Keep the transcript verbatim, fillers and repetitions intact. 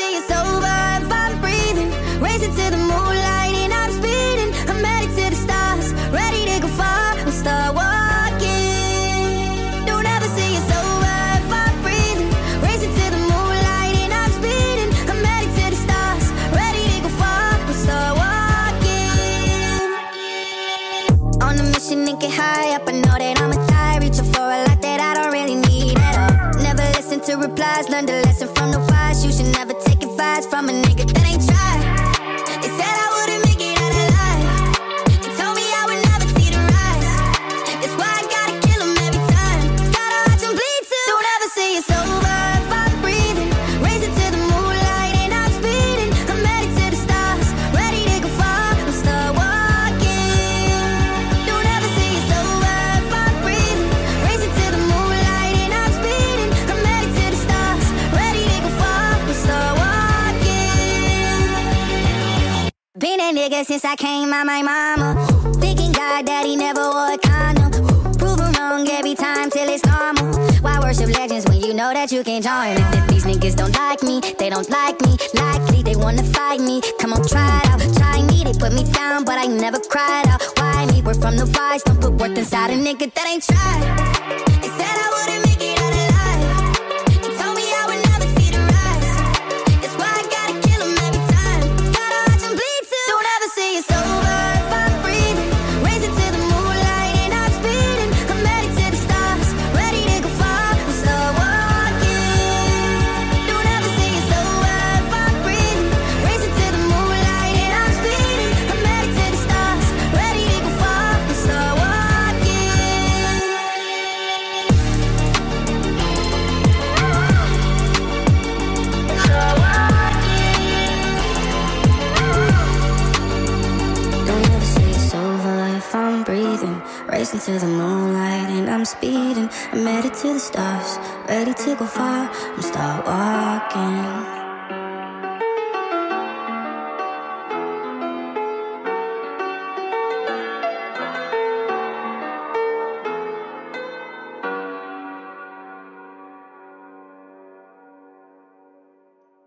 see it's over if I'm breathing. Racing to the moonlight and I'm speeding. I'm headed to the stars, ready to go far and start walking. Don't ever see it's over if I'm breathing. Racing to the moonlight and I'm speeding. I'm headed to the stars, ready to go far and start walking. On a mission and get high up, I know that I'ma die, reaching for a lot that I don't really need at all. Never listen to replies, learn the lesson from the wise. You should never take advice from a nigga that ain't tried. They said I wouldn't make it out alive. They told me I would never see the rise. That's why I gotta kill 'em every time. Gotta watch 'em bleed too. Don't ever say it's over if I'm breathing. Racing to the moonlight and I'm speeding. I'm headed to the stars, ready to go far and start walking. Don't ever say it's over if I'm breathing. Racing to the moonlight and I'm speeding. I'm headed to the stars, ready to go far and start walking. Been a nigga since I came out my mama. Thinking God that he never wore a condom. Proven wrong every time till it's normal. Why worship legends when you know that you can join them? These niggas don't like me, they don't like me. Likely they wanna fight me. Come on, try it out, try me. They put me down, but I never cried out. Why me? We're from the wise, don't put worth inside a nigga that ain't tried. They said I wouldn't make it out alive. They told me I would never see the rise. That's why I gotta kill 'em every time. Gotta watch 'em bleed too. Don't ever say it's over if I'm breathing. Racing to the moonlight and I'm speeding. I'm headed to the stars, ready to go far and start walking. Don't ever say it's over if I'm breathing. Racing to the moonlight and I'm speeding. I'm headed to the stars, ready to go far and start walking. Don't ever say it's over if I'm breathing. Racing to the moonlight and I'm speeding. I'm headed to the stars, ready to go far and start walking.